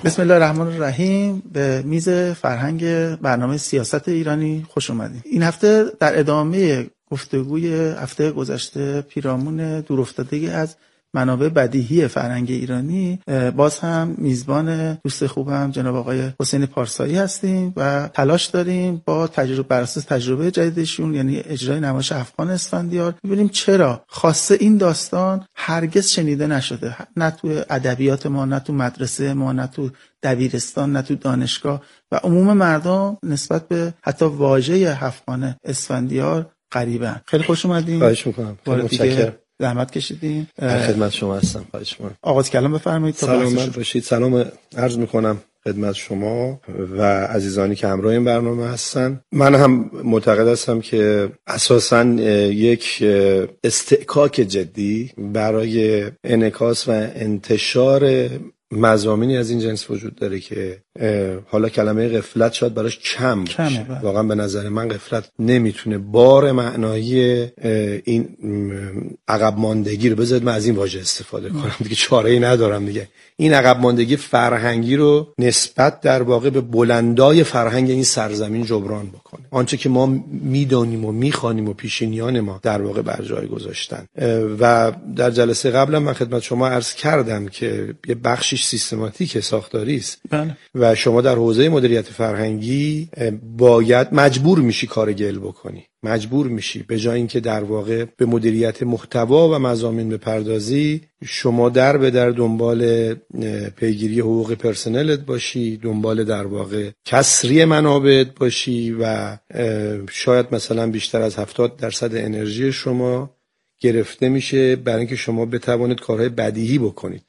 بسم الله الرحمن الرحیم. به میز فرهنگ برنامه سیاست ایرانی خوش اومدید. این هفته در ادامه گفتگوی هفته گذشته پیرامون دورافتادگی از منابع بدیهی فرهنگ ایرانی، باز هم میزبان دوست خوبم جناب آقای حسین پارسایی هستیم و تلاش داریم با بر اساس تجربه جدیدشون، یعنی اجرای نمایش افغان اسفندیار، ببینیم چرا خاصه این داستان هرگز شنیده نشده، نه تو ادبیات ما، نه تو مدرسه ما، نه تو دبیرستان، نه تو دانشگاه، و عموم مردم نسبت به حتی واژه افغان اسفندیار غریبن. خیلی خوش اومدین. خواهش می‌کنم. متشکرم. زحمت کشیدین. خدمت شما هستم. خواهش می‌کنم. آغاز کلام بفرمایید. سلامت باشید. سلام عرض می‌کنم خدمت شما و عزیزانی که همراه این برنامه هستن. من هم معتقد هستم که اساساً یک استحکاک جدی برای انعکاس و انتشار مضامینی از این جنس وجود داره که حالا کلمه غفلت شاید براش کم باشه. واقعا به نظر من غفلت نمیتونه بار معنایی این عقب ماندگی رو، بذارید من از این واژه استفاده کنم دیگه، چاره‌ای ندارم دیگه، این عقب ماندگی فرهنگی رو نسبت در واقع به بلندای فرهنگ این سرزمین جبران بکنه. آنچه که ما میدانیم و میخوانیم و پیشینیان ما در واقع بر جای گذاشتن. و در جلسه قبلا من خدمت شما عرض کردم که یه بخشش سیستماتیک ساختاری است و شما در حوزه مدیریت فرهنگی باید مجبور میشی کار گل بکنی، مجبور میشی به جای اینکه در واقع به مدیریت محتوا و مضامین بپردازی، شما در به در دنبال پیگیری حقوق پرسنلت باشی، دنبال در واقع کسری منابعت باشی و شاید مثلا بیشتر از 70% انرژی شما گرفته میشه برای اینکه شما بتوانید کارهای بدیهی بکنید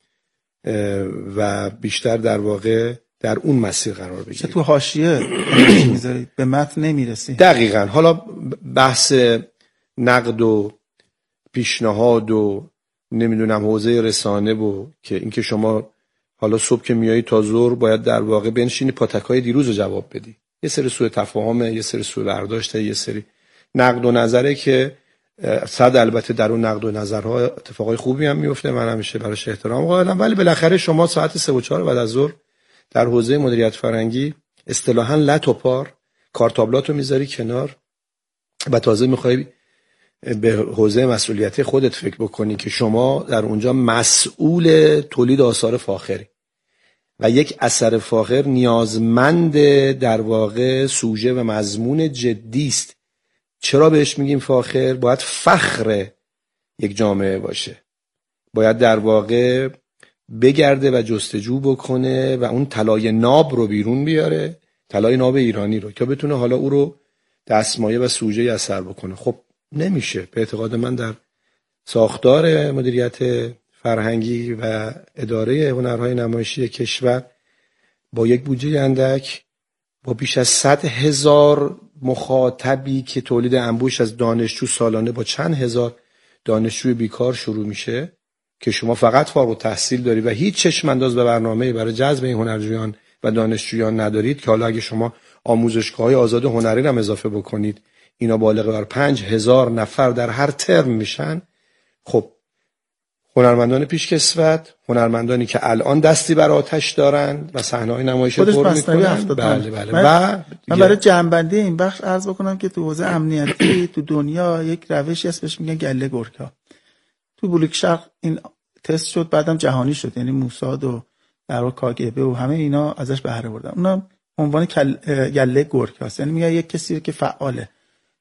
و بیشتر در واقع در اون مسیر قرار بگیرید. تو حاشیه میذارید، به متن نمیرسید. دقیقاً. حالا بحث نقد و پیشنهاد و نمیدونم حوزه رسانه و که اینکه شما حالا صبح که میایی تا ظهر باید در واقع بنشینی پاتکای دیروز رو جواب بدی، یه سری سوء تفاهمه، یه سری سوء برداشته، یه سری نقد و نظره که البته در اون نقد و نظرها اتفاقای خوبی هم میفته، من همیشه براش احترام قائلم، ولی بالاخره شما ساعت 3 و 4 بعد از ظهر در حوزه مدیریت فرهنگی اصطلاحاً لت و پار کارتابلاتو میذاری کنار و تازه میخوای به حوزه مسئولیتی خودت فکر بکنی که شما در اونجا مسئول تولید آثار فاخری و یک اثر فاخر نیازمند در واقع سوژه و مضمون جدی است. چرا بهش میگیم فاخر؟ باید فخر یک جامعه باشه، باید در واقع بگرده و جستجو بکنه و اون طلای ناب رو بیرون بیاره، طلای ناب ایرانی رو، که بتونه حالا او رو دستمایه و سوژه اثر بکنه. خب نمیشه به اعتقاد من در ساختار مدیریت فرهنگی و اداره هنرهای نمایشی کشور با یک بودجه اندک، با بیش از 100,000 مخاطبی که تولید انبوش از دانشجو سالانه با چند هزار دانشجوی بیکار شروع میشه، که شما فقط فارغ التحصیل داری و هیچ چشم انداز به برنامه‌ای برای جذب این هنرجویان و دانشجویان ندارید، که حالا اگه شما آموزشگاه‌های آزاد هنری رو هم اضافه بکنید اینا بالغ بر 5,000 نفر در هر ترم میشن. خب هنرمندان پیشکسوت، هنرمندانی که الان دستی بر آتش دارن و صحنه‌های نمایش پر میکنن. بله. من برای جنبندی این بخش عرض بکنم که تو حوزه امنیتی تو دنیا یک روشی هست بهش میگن گله گورکا. تو بلوک شرق این تست شد، بعدم جهانی شد، یعنی موساد و در واقع کاگبه و همه اینا ازش بهره بردن. اونا عنوان گله گورکاست، یعنی میگه یک کسی که فعاله،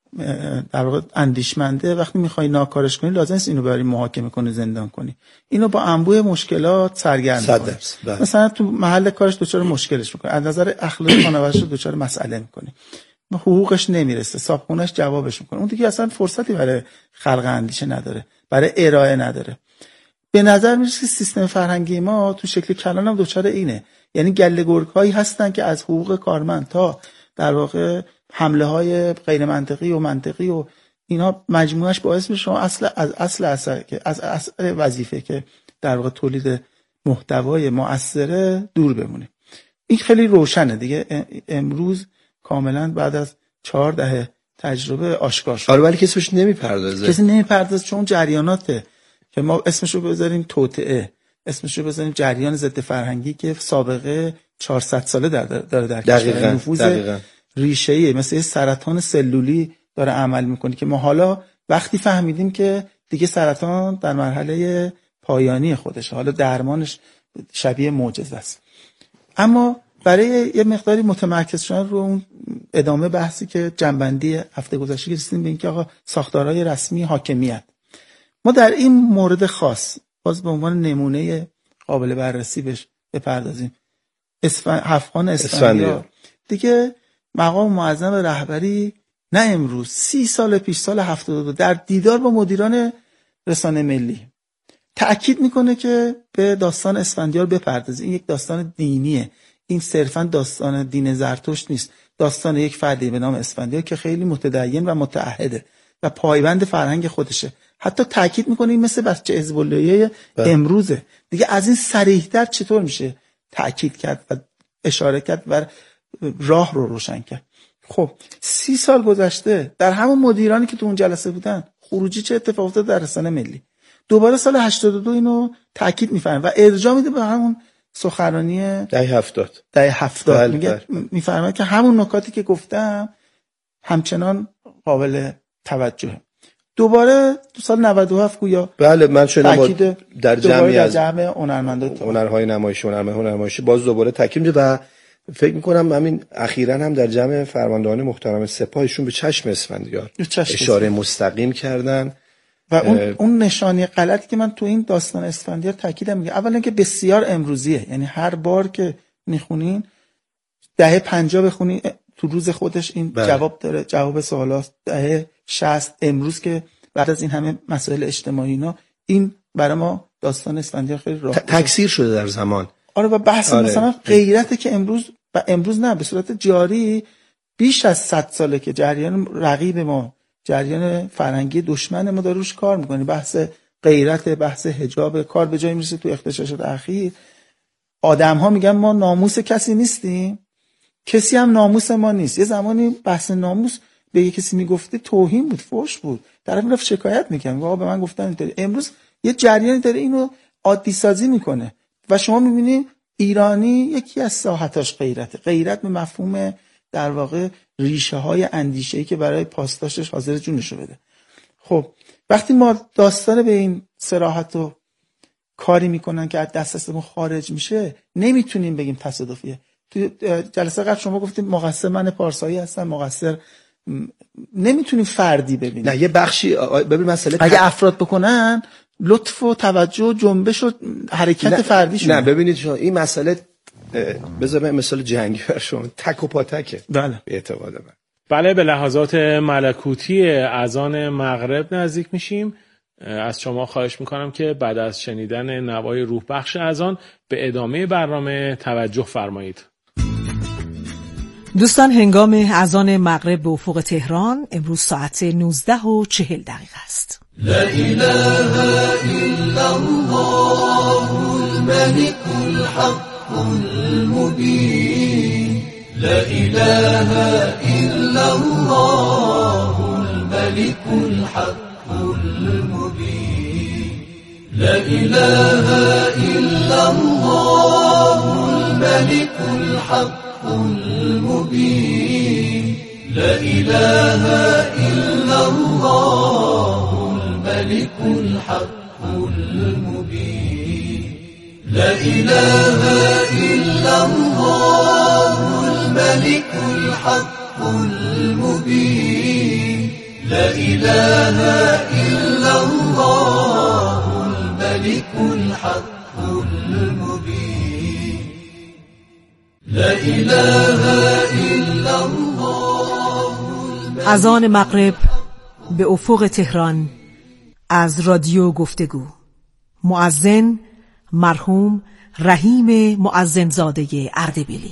در واقع اندیشمنده، وقتی میخوای ناکارش کنی لازم نیست اینو برای محاکمه کنی، زندان کنی، اینو با انبوه مشکلات سرگرم کنی. مثلا تو محل کارش دچار مشکلش میکنه، از نظر اخلاقی خانواده‌اش دچار مسئله میکنی، حقوقش نمیرسه، صاحبخونه‌اش جوابش میکنه، اون دیگه اصلا فرصتی برای خلق اندیشه نداره، برای ارائه نداره. به نظر میرسه که سیستم فرهنگی ما تو شکل کلان هم دچار اینه، یعنی گله گرگ‌هایی هستن که از حقوق کارمند تا در واقع حمله های غیر منطقی و منطقی و اینا مجموعش باعث میشه شما از اصل وظیفه که در واقع تولید محتوای مؤثره دور بمونید. این خیلی روشنه دیگه، امروز کاملا بعد از 4 دهه تجربه آشکار شد. آره ولی کسی بهش نمیپردازه. کسی نمیپردازه چون جریاناته که ما اسمشو بذاریم توطئه، اسمشو بزنیم جریان ضد فرهنگی که سابقه 400 ساله داره در کشور، نفوذ ریشه‌ای مثل یه سرطان سلولی داره عمل میکنه که ما حالا وقتی فهمیدیم که دیگه سرطان در مرحله پایانی خودشه، حالا درمانش شبیه معجزه است. اما برای یه مقداری متمرکز شدن رو اون ادامه بحثی که جنبندی هفته گذشته رسیدیم به اینکه آقا ساختارهای رسمی حاکمیت، ما در این مورد خاص باز به عنوان نمونه قابل بررسی بهش بپردازیم. افغان اسفندیار دیگه مقام معظم رهبری نه امروز 30 سال پیش، سال 72 در دیدار با مدیران رسانه ملی تأکید میکنه که به داستان اسفندیار بپردازید. این یک داستان دینیه، این صرفا داستان دین زرتشت نیست، داستان یک فردی به نام اسفندیار که خیلی متدین و متعهده و پایبند فرهنگ خودشه. حتی تأکید میکنه این مثل بچه حزب اللهی امروزه. دیگه از این صریح‌تر چطور میشه تأکید کرد و اشاره کرد و راه رو روشن کرد؟ خب 30 سال گذشته، در همون مدیرانی که تو اون جلسه بودن خروجی چه اتفاقی افتاد در رسانه ملی؟ دوباره سال 82 اینو تأکید می‌فرمایند و ارجاع میده به همون سخنرانی دهه 70 میگه، می‌فرماید که همون نکاتی که گفتم همچنان قابل توجهه. دوباره تو سال 97 گویا بله من شنیدم در جمعی از جمع هنرهای نمایشی باز دوباره تاکید میده و فکر میکنم همین اخیراً هم در جمع فرماندهان محترم سپاهشون به چشم اسفندیار اشاره مستقیم کردن و اون نشانی غلطی که من تو این داستان اسفندیار تاکیدم میگه، اولا که بسیار امروزیه، یعنی هر بار که میخونین دهه 50 بخونین تو روز خودش این جواب داره، جواب سوالات دهه 60 امروز که بعد از این همه مسائل اجتماعی اینا، این برای ما داستان اسفندیار خیلی تکثیر شده در زمان. آره و بحث مثلا غیرته که امروز نه، به صورت جاری بیش از 100 ساله که جریان رقیب ما، جریان فرهنگی دشمن ما داره روش کار میکنه. بحث غیرت، بحث حجاب، کار به جایی میرسه تو اغتشاشات اخیر آدم ها میگن ما ناموس کسی نیستیم، کسی هم ناموس ما نیست. یه زمانی بحث ناموس به یه کسی میگفته توهین بود، فحش بود، طرف میرفت شکایت میکنه آقا به من گفتن اینطوری. امروز یه جریانی داره اینو عادی سازی میکنه و شما میبینید ایرانی یکی از ساحتاش غیرت به مفهوم در واقع ریشه های اندیشه‌ای که برای پاسداشتش حاضر جونشو بده. خب وقتی ما داستان به این صراحت و کاری میکنن که از دسترسمون خارج میشه، نمیتونیم بگیم تصادفیه. تو جلسه قبل شما گفتید مقصر من پارسایی هستم، مقصر نمیتونیم فردی ببینیم. نه یه بخشی ببین مسئله اگه افراد بکنن لطف و توجه و جنبش و حرکت فردیشون. نه ببینید شما این مسئله بذار مثال جنگی بر شما تک و پاتکه. بله به اعتقاد من. بله به لحظات ملکوتی اذان مغرب نزدیک میشیم. از شما خواهش میکنم که بعد از شنیدن نوای روح بخش اذان به ادامه برنامه توجه فرمایید. دوستان هنگام اذان مغرب به افق تهران امروز ساعت 19:40 است. لا اله الا الله الملك الحق المبين لا اله الا الله الملك الحق المبين لا اله الا الله الملك الحق المبين لا اله الا الله الملك الحق المبين لا اله الا الله الملك الحق المبين لا اله الا الله الملك الحق المبين لا اله الا الله. اذان مغرب به افق تهران از رادیو گفتگو. مؤذن مرحوم رحیم مؤذنزاده اردبیلی.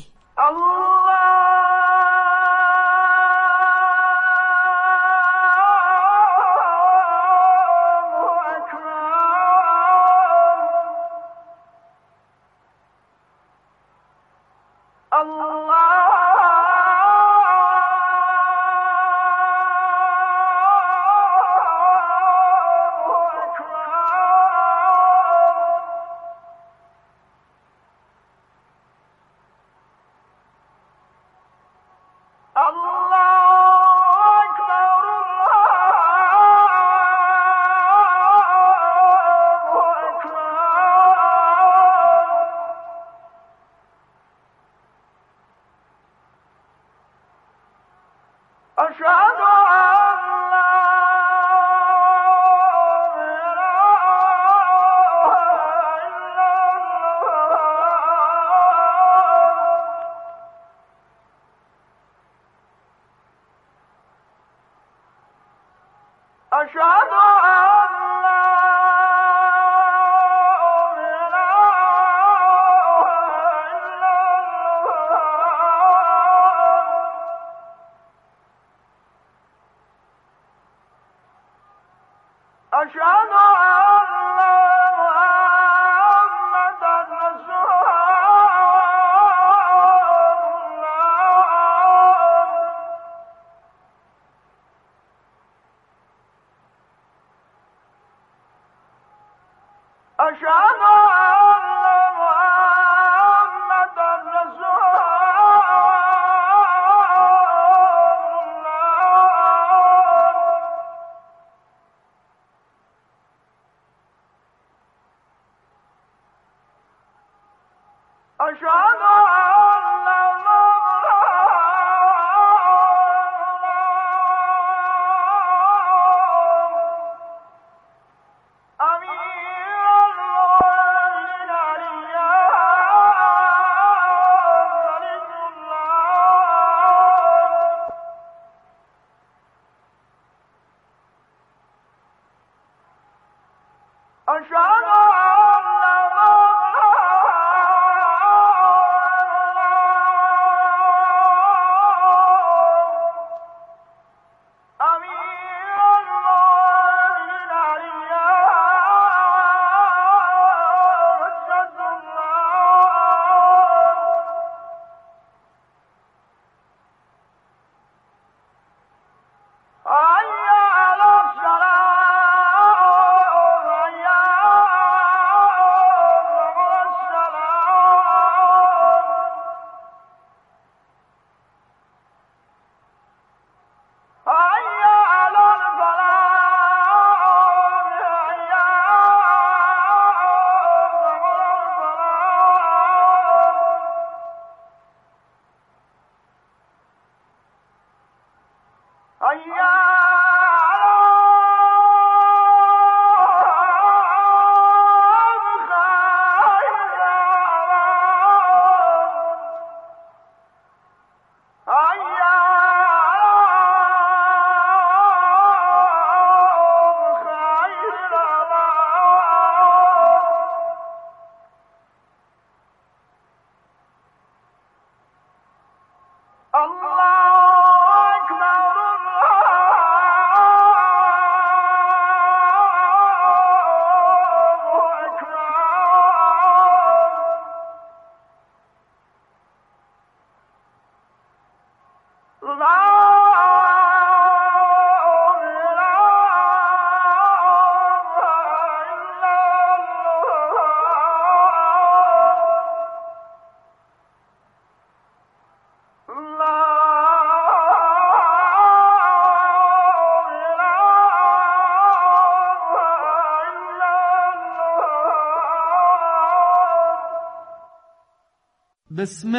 بسم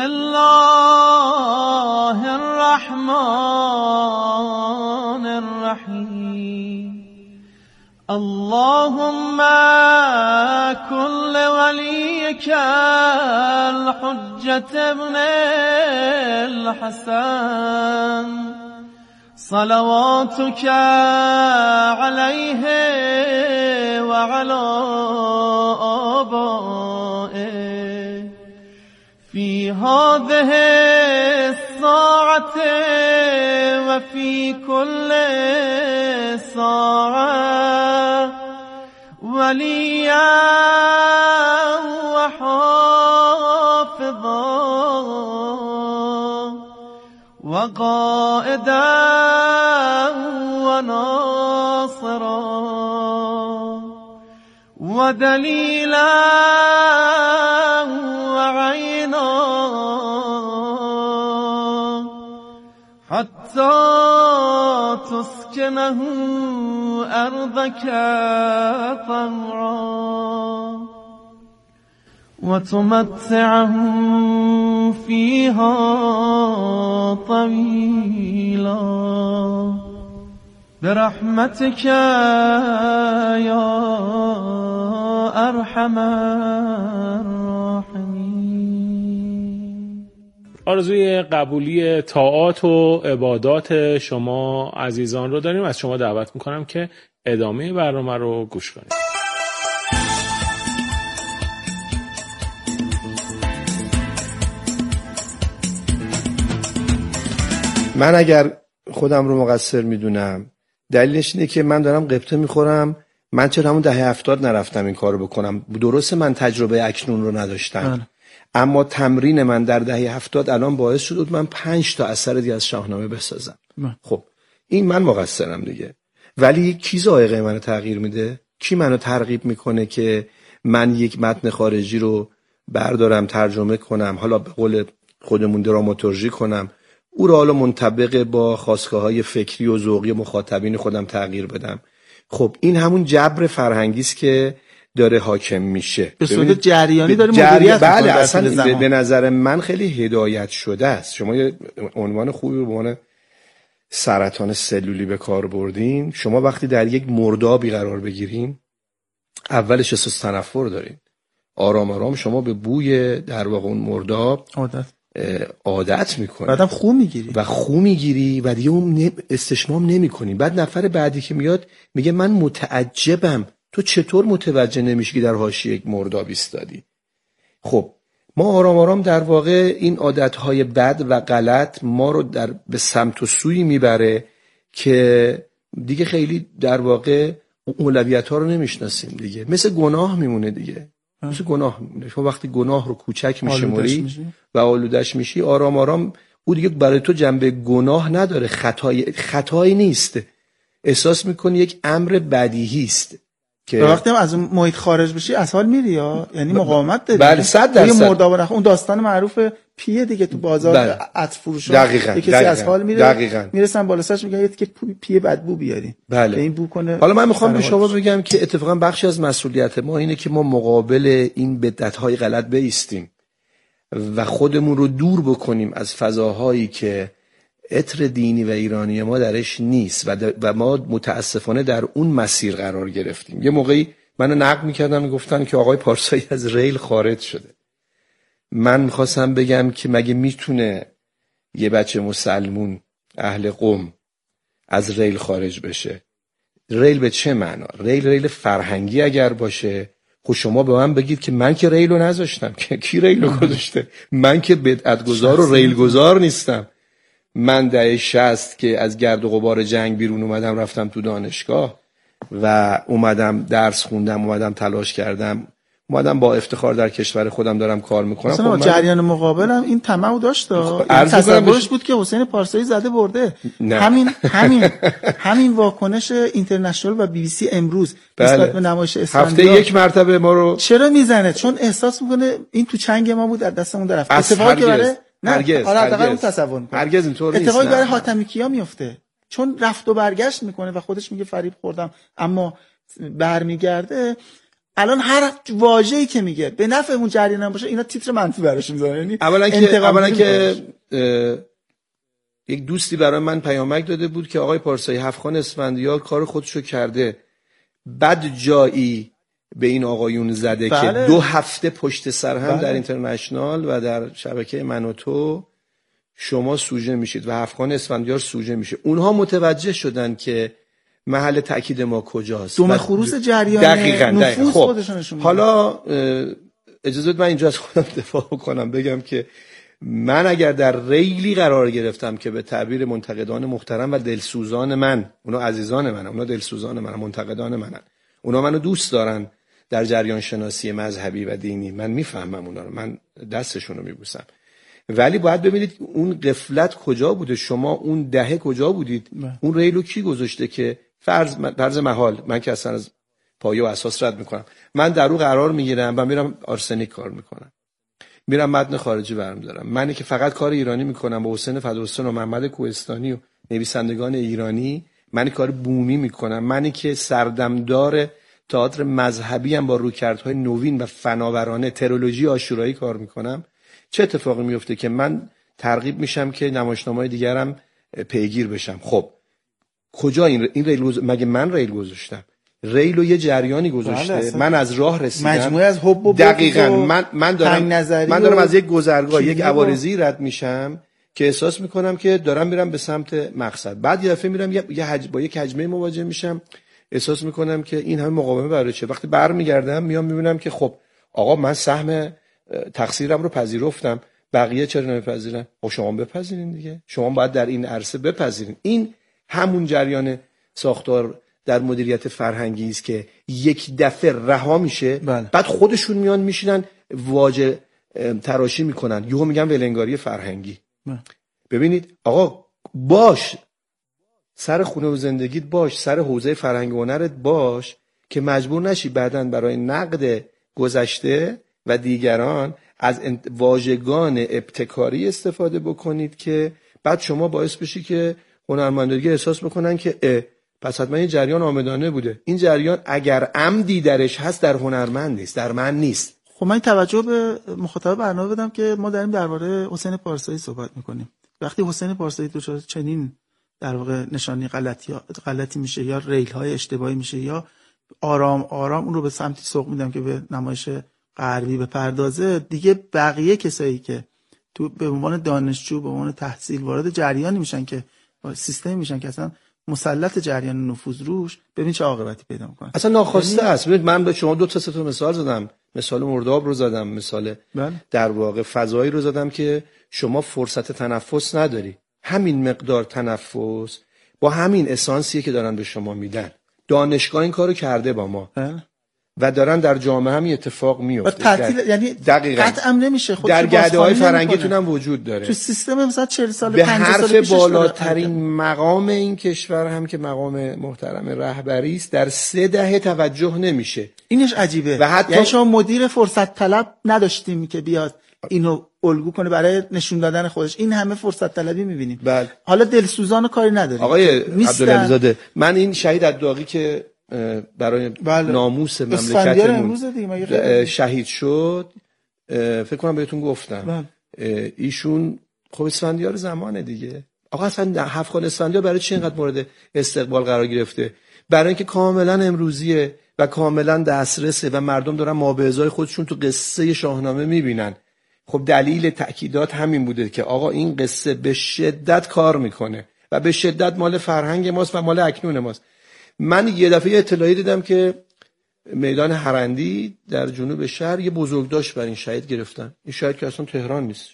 الله الرحمن الرحيم اللهم كن لوليك الحجة ابن الحسن صلواتك عليه وعلى آبائه في هذه الساعة وفي كل ساعة وليا وحافظا وقائدا وناصرا ودليلا وعينا حتى تسكنه أرضك طوعا وتمتعه فيها طويلا برحمتك یا ارحم الراحمین. آرزوی قبولی طاعات و عبادات شما عزیزان رو داریم. از شما دعوت میکنم که ادامه برنامه رو گوش کنید. من اگر خودم رو مقصر میدونم، دلیلش اینه که من دارم قبطه میخورم. من چرا همون دهه 70 نرفتم این کارو بکنم؟ درسته من تجربه اکنون رو نداشتم، اما تمرین من در دهه 70 الان باعث شد من 5 تا اثر دیگه از شاهنامه بسازم. خب این من مقصرم دیگه، ولی کی ذائقه منو تغییر میده؟ کی منو ترغیب میکنه که من یک متن خارجی رو بردارم ترجمه کنم، حالا به قول خودمون دراماتورژی کنم، او رو حالا منطبق با خواستگاه‌های فکری و ذوقی مخاطبین خودم تغییر بدم؟ خب این همون جبر فرهنگی است که داره حاکم میشه، به صورت جریانی داره مدیریت بله میکنه. اصلا به نظر من خیلی هدایت شده است. شما یه عنوان خوبی به عنوان سرطان سلولی به کار بردین. شما وقتی در یک مردابی قرار بگیرین، اولش احساس تنفر دارین، آرام آرام شما به بوی در واقع اون مرداب عادت میکنی، بعدم خو میگیری و دیگه اون استشمام نمیکنی. بعد نفر بعدی که میاد میگه من متعجبم تو چطور متوجه نمیشی که در حاشیه یک مرداب ایستادی؟ خب ما آرام آرام در واقع این عادتهای بد و غلط ما رو به سمت و سوی میبره که دیگه خیلی در واقع اولویت ها رو نمیشناسیم دیگه. مثل گناه میمونه دیگه، مثل گناه میمونه. شما وقتی گناه رو کوچک میشماری و آلودش میشی، آرام آرام او دیگه برای تو جنبه گناه نداره، خطایی نیست، احساس میکنی یک امر بدیهی است که وقتی هم از محیط خارج بشی از حال میری، یعنی مقاومت داری. بله 100%. اون داستان معروف پیه دیگه تو بازار عطر فروشا کسی از حال میره، میرسن بالا سرش میگن که پیه بدبو بیارین، بله. این بو کنه. حالا من میخوام به شما بگم که اتفاقا بخشی از مسئولیت ما اینه که ما مقابل این بدعت‌های غلط بایستیم و خودمون رو دور بکنیم از فضاهایی که عطر دینی و ایرانی ما درش نیست و ما متاسفانه در اون مسیر قرار گرفتیم. یه موقعی منو نقد میکردن و گفتن که آقای پارسایی از ریل خارج شده. من میخواستم بگم که مگه میتونه یه بچه مسلمون اهل قم از ریل خارج بشه؟ ریل به چه معنا؟ ریل فرهنگی اگر باشه، خب شما به من بگید که من که ریل رو نذاشتم. کی ریل رو گذاشته؟ من که بدعتگذار و ریل گذار نیستم. من دهه 60 که از گرد و غبار جنگ بیرون اومدم، رفتم تو دانشگاه و اومدم درس خوندم، اومدم تلاش کردم، اومدم با افتخار در کشور خودم دارم کار میکنم. خب جریان مقابلم این طمع داشت، تصورش بود که حسین پارسایی زده برده. همین واکنش اینترنشنال و BBC امروز نسبت به نمایش اسفندیار هفته یک مرتبه ما رو چرا میزنه؟ چون احساس میکنه این تو چنگ ما بود، از دستمون رفت. اتفاقی که برای هرگز اینطور نیست. اتفاقی برای حاتمی کیا میفته، چون رفت و برگشت میکنه و خودش میگه فریب خوردم، اما برمیگرده. الان هر واژه‌ای که میگه به نفع اون جریان هم باشه، اینا تیتر منفی براش میذارن. یعنی اولا که یک دوستی برای من پیامک داده بود که آقای پارسایی هفت‌خان اسفندیار کار خودشو کرده، بد جایی به این آقایون زده که 2 هفته پشت سر هم در اینترنشنال و در شبکه من و تو شما سوژه میشید و هفت‌خان اسفندیار سوژه میشه. اونها متوجه شدن که محل تأکید ما کجاست. دوم خروس جریان نفوذ خودشون نشون میده. حالا اجازه بدید من اینجا از خودم دفاع کنم، بگم که من اگر در ریلی قرار گرفتم که به تعبیر منتقدان محترم و دلسوزان من، اونا عزیزان منن، اونا دلسوزان منن، منتقدان منن، اونا منو دوست دارن در جریان شناسی مذهبی و دینی، من میفهمم اونا رو، من دستشون رو میبوسم، ولی باید ببینید اون غفلت کجا بوده، شما اون دهه کجا بودید، اون ریلو کی گذاشته که فرض محال، من که اصلا از پایه و اساس رد میکنم، من در اون قرار میگیرم و میرم آرسنیک کار میکنم، میرم متن خارجی برمی‌دارم، منی که فقط کار ایرانی میکنم با حسین فدرستان و محمد کوهستانی و نویسندگان ایرانی، منی کار بومی میکنم، منی که سردمدار تئاتر مذهبی هم با رویکردهای نوین و فناورانه ترولوژی عاشورایی کار میکنم، چه اتفاقی میفته که من ترغیب میشم که نمایشنامه‌های دیگرم پیگیر بشم. خب کجا این ریل مگه من ریل گذاشتم؟ ریل رو یه جریانی گذاشته، من از راه رسیدم، مجموعه از حب و دقیقاً من دارم از یک گذرگاه، یک عوارضی رد میشم که احساس میکنم که دارم میرم به سمت مقصد. بعد یه دفعه میرم با یک حجمه مواجه میشم، احساس میکنم که این همه مقاومه برای چه؟ وقتی برمیگردم میام میبینم که خب آقا من سهم تقصیرم رو پذیرفتم، بقیه چرا نمیپذیرن؟ خب شما بپذیرین دیگه، شما باید در این عرصه بپذیرین. این همون جریان ساختار در مدیریت فرهنگی است که یک دفعه رها میشه، بعد خودشون میان میشینن واژه تراشی میکنن، یهو میگن ولنگاری فرهنگی. ببینید آقا، باش سر خونه و زندگیت باش، سر حوزه فرهنگ و هنرت باش که مجبور نشی بعداً برای نقد گذشته و دیگران از واژگان ابتکاری استفاده بکنید که بعد شما باعث بشی که هنرمندان احساس بکنن که پس حتما این جریان آمدانه بوده. این جریان اگر عمدی درش هست در هنرمند نیست، در من نیست. خب من توجه به مخاطب برنامه بدم که ما داریم درباره حسین پارسایی صحبت میکنیم. وقتی حسین پارسایی دچار چنین در واقع نشانی غلطی میشه یا ریل های اشتباهی میشه یا آرام اون رو به سمتی سوق میدم که به نمایش غربی بپردازه، دیگه بقیه کسایی که تو به عنوان دانشجو، به عنوان تحصیل وارد جریانی میشن که سیستمی میشن که اصلا مسلط جریان نفوذ روش، ببین چه عاقبتی پیدا میکنه. اصلا ناخواسته است. من به شما 2 تا مثال زدم، مثال مرداب رو زدم، مثال در واقع فضایی رو زدم که شما فرصت تنفس نداری. همین مقدار تنفس با همین اسانسیه که دارن به شما میدن. دانشگاه این کارو کرده با ما و دارن در جامعه هم اتفاق میفته. یعنی قطعا نمیشه. خود در گرده‌های فرنگیتون هم وجود داره. تو سیستم مثلا 40 سال به حرف بالاترین مقام این کشور هم که مقام محترم رهبری است در 3 دهه توجه نمیشه. اینش عجیبه. و حتی یعنی شما مدیر فرصت طلب نداشتیم که بیاد اینو الگو کنه برای نشون دادن خودش. این همه فرصت طلبی می‌بینیم. حالا دلسوزان کاری نداریم. آقای عبدالعلی زاده، من این شهید الداغی که برای ناموس مملکت شهید شد، فکر کنم بهتون گفتم. ایشون خب اسفندیار زمانه دیگه. آقا اصلا هفت‌خان اسفندیار برای چی اینقدر مورد استقبال قرار گرفته؟ برای اینکه کاملا امروزیه و کاملا دسترسه و مردم دارن مابعضای خودشون تو قصه شاهنامه میبینن. خب دلیل تأکیدات همین بوده که آقا این قصه به شدت کار میکنه و به شدت مال فرهنگ ماست و مال اکنون ماست. من یه دفعه اطلاعی دیدم که میدان هرندی در جنوب شهر یه بزرگداشت بر این شهید گرفتن. این شهید که اصلا تهران نیست.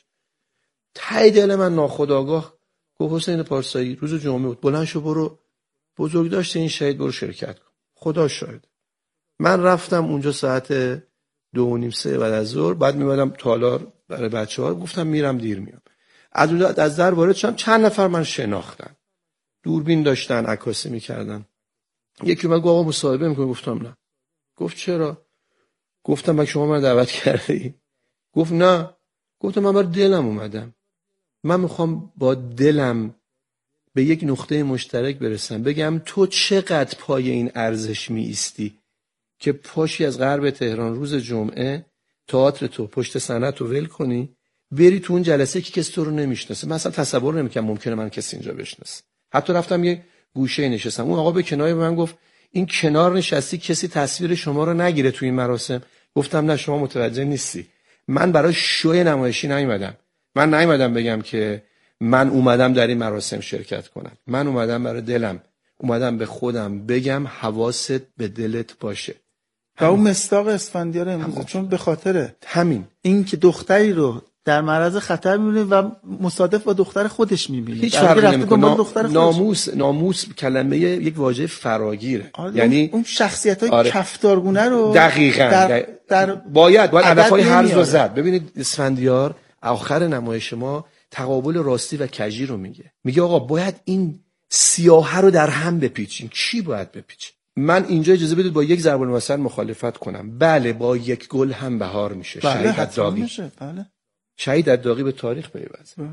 ته دل من ناخودآگاه گفت حسین پارسایی روز جمعه بود، بلند شو برو بزرگداشت این شهید برو شرکت کن. خدا شاهد. من رفتم اونجا ساعت 2:30 بعد از ظهر، بعد میمدم تالار برای بچه‌ها، گفتم میرم دیر میام. از در وارد شدم، چند نفر من شناختن، دوربین داشتن، عکاسی میکردن. یکی من گفت آقا مصاحبه میکنی؟ گفتم نه. گفت چرا؟ گفتم مگه شما من دعوت کردی؟ گفت نه. گفتم من بر دلم اومدم، من میخوام با دلم به یک نقطه مشترک برسم، بگم تو چقدر پای این ارزش می ایستی که پاشی از غرب تهران روز جمعه تئاتر تو پشت صحنه تو ول کنی، بری تو اون جلسه که کسی تو رو نمیشناسه. من اصلا تصور نمیکنم ممکنه من کسی اینجا بشناسه. حتی رفتم یه گوشه نشستم، اون آقا به کنایه به من گفت این کنار نشستی کسی تصویر شما رو نگیره تو این مراسم. گفتم نه شما متوجه نیستی، من برای شوی نمایشی نیومدم. من نیومدم بگم که من اومدم در این مراسم شرکت کنم. من اومدم برای دلم، اومدم به خودم بگم حواست به دلت باشه. و اون مصداق اسفندیار امروز، چون به خاطر همین این که دختری رو در معرض خطر می‌بینه و مصادف با دختر خودش می‌بینه، هیچ فرقی نمی‌کنه. ناموس کلمه یک واژه فراگیره. یعنی اون شخصیت‌های کفتارگونه رو دقیقاً باید هدف‌های هرز رو زد. ببینید اسفندیار آخر نمایش ما تقابل راستی و کجی رو میگه آقا باید این سیاهه رو در هم بپیچیم. چی باید بپیچیم؟ من اینجا اجازه بدید با یک ضرب المثل مخالفت کنم. بله با یک گل هم بهار میشه. شهید الداغی. بله شهید الداغی به تاریخ پیوسته.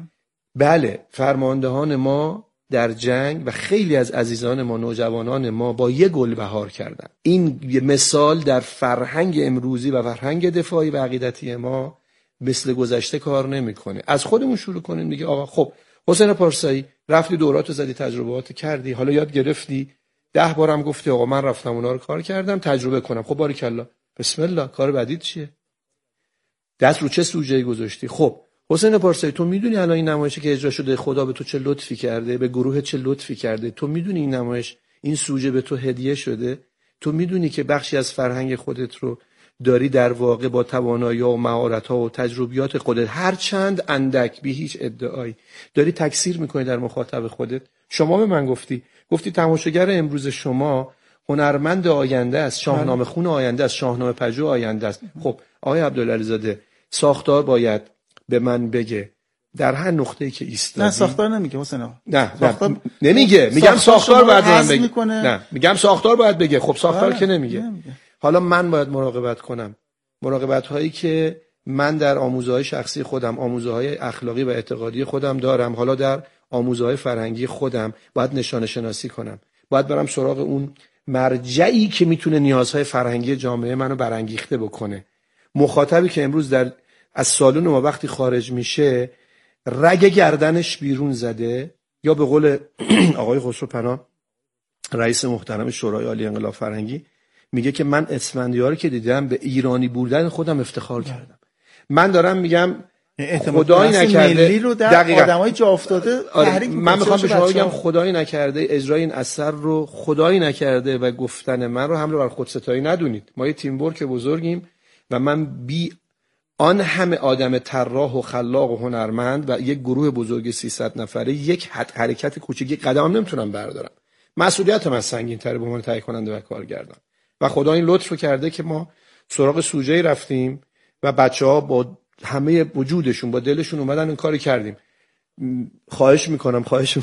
بله فرماندهان ما در جنگ و خیلی از عزیزان ما، نوجوانان ما با یک گل بهار کردن. این مثال در فرهنگ امروزی و فرهنگ دفاعی و عقیدتی ما مثل گذشته کار نمیکنه. از خودمون شروع کنیم دیگه. آقا خب حسین پارسایی رفتی دورات زدی، تجربات کردی، حالا یاد گرفتی، 10 بارم گفتی آقا من رفتم اونا رو کار کردم تجربه کنم. خب باریکلا، بسم الله، کار بعدیت چیه؟ دست رو چه سوژه‌ای گذاشتی؟ خب حسین پارسایی، تو میدونی الان این نمایشی که اجرا شده خدا به تو چه لطفی کرده، به گروه چه لطفی کرده؟ تو میدونی این نمایش، این سوژه به تو هدیه شده؟ تو میدونی که بخشی از فرهنگ خودت رو داری در واقع با توانایی‌ها و مهارت‌ها و تجربیات خودت، هر چند اندک بی هیچ ادعایی، داری تکثیر می‌کنی در مخاطب خودت. شما به من گفتی تماشاگر امروز شما هنرمند آینده است، شاهنامه خون آینده است، شاهنامه پژوه آینده است. خب آقای عبدالعلیزاده، ساختار باید به من بگه در هر نقطه‌ای که ایستادی. نه ساختار نمیگه حسین آقا. نه نمیگه، میگم ساختار باید من بگه. نه میگم ساختار باید بگه. خب ساختار که نمیگه. حالا من باید مراقبت کنم، مراقبت هایی که من در آموزه‌های شخصی خودم، آموزه‌های اخلاقی و اعتقادی خودم دارم، حالا در آموزه‌های فرهنگی خودم باید نشانه شناسی کنم، باید برم سراغ اون مرجعی که میتونه نیازهای فرهنگی جامعه منو برانگیخته بکنه. مخاطبی که امروز از سالن ما وقتی خارج میشه رگ گردنش بیرون زده، یا به قول آقای خسروپناه رئیس محترم شورای عالی انقلاب فرهنگی میگه که من اسفندیار رو که دیدم به ایرانی بودن خودم افتخار کردم. من دارم میگم خدایی نکرده دقیقاً آدمای جا افتاده تحریک میکنه. من میخوام به شما بگم خدایی نکرده اجرای این اثر رو خدایی نکرده و گفتن من رو حمله بر خودستایی ندونید. ما یه تیم ورک بزرگیم و من بی آن همه آدم طراح و خلاق و هنرمند و یک گروه بزرگ 300 نفره یک حرکت کوچیکی قدم نمیتونم بردارم. مسئولیت من سنگین‌تره به عنوان تهیه کننده و کارگردان. و خدا این لطف کرده که ما سراغ سوژه‌ای رفتیم و بچه‌ها با همه وجودشون با دلشون اومدن این کاری کردیم. خواهش میکنم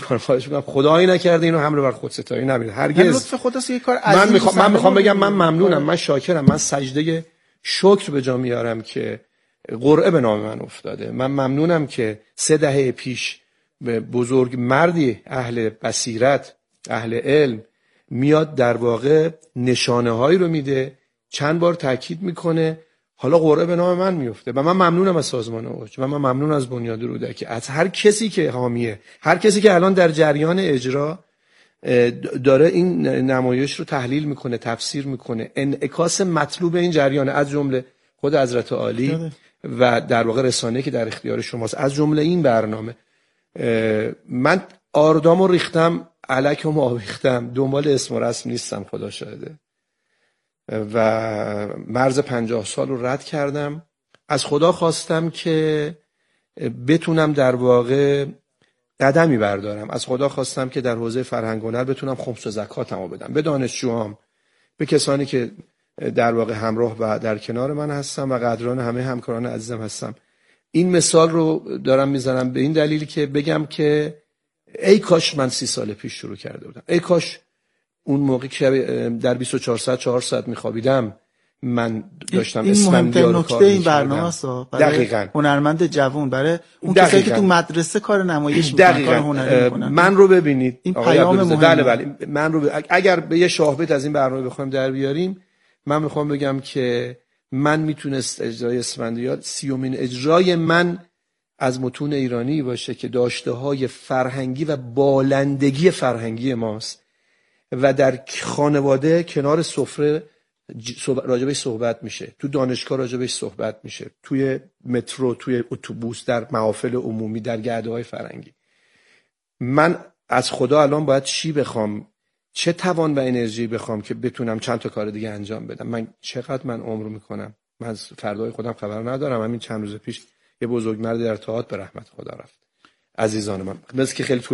خدایی نکرده اینو حمله بر خودستایی نبینید هرگز. لطف خداست یه کار عظیم. من میخوام بگم من ممنونم، من شاکرم، من سجده شکر به جا میارم که قرعه به نام من افتاده. من ممنونم که 3 دهه پیش بزرگ مردی اهل بصیرت، اهل علم میاد در واقع نشانه هایی رو میده، چند بار تاکید میکنه، حالا قرعه به نام من میفته. و من ممنونم از سازمان اوج و من ممنون از بنیاد رودکی، از هر کسی که حامیه، هر کسی که الان در جریان اجرا داره این نمایش رو تحلیل میکنه، تفسیر میکنه، انعکاس مطلوب این جریان، از جمله خود حضرت عالی و در واقع رسانه‌ای که در اختیار شماست، از جمله این برنامه. من آردامو ریختم، الکم آویختم، دنبال اسم و رسم نیستم، خدا شاهده، و مرز 50 سال رو رد کردم. از خدا خواستم که بتونم در واقع قدمی بردارم، از خدا خواستم که در حوزه فرهنگ و هنر بتونم خمس و زکاتمو بدم به دانشجوام، به کسانی که در واقع همراه و در کنار من هستم و قدران همه همکاران عزیزم هستم. این مثال رو دارم میزنم به این دلیل که بگم که ای کاش من 30 سال پیش شروع کرده بودم، ای کاش اون موقع که در 24 ساعت 4 ساعت میخوابیدم من داشتم اسفندیار رو کار می‌کردم. این برنامه است برای هنرمند جوان، برای اون کسایی که تو مدرسه کار نمایش می‌کنن، کار هنری می‌کنن. من رو ببینید این پیام مهمه. بله من رو اگر به یه شاهبت از این برنامه بخوایم در بیاریم، من میخوام بگم که من میتونست اجرای اسفندیار 30مین اجرای من از متون ایرانی باشه که داشته‌های فرهنگی و بالندگی فرهنگی ماست و در خانواده کنار سفره راجبش صحبت میشه، تو دانشگاه راجبش صحبت میشه، توی مترو، توی اتوبوس، در محافل عمومی، در گرده‌های فرهنگی. من از خدا الان باید چی بخوام، چه توان و انرژی بخوام که بتونم چند تا کار دیگه انجام بدم؟ من چقدر عمر میکنم؟ من از فردای خودم خبر ندارم. همین چند روز پیش یه بزرگمرد در تئاتر به رحمت خدا رفت، عزیزان من، مثل که خیلی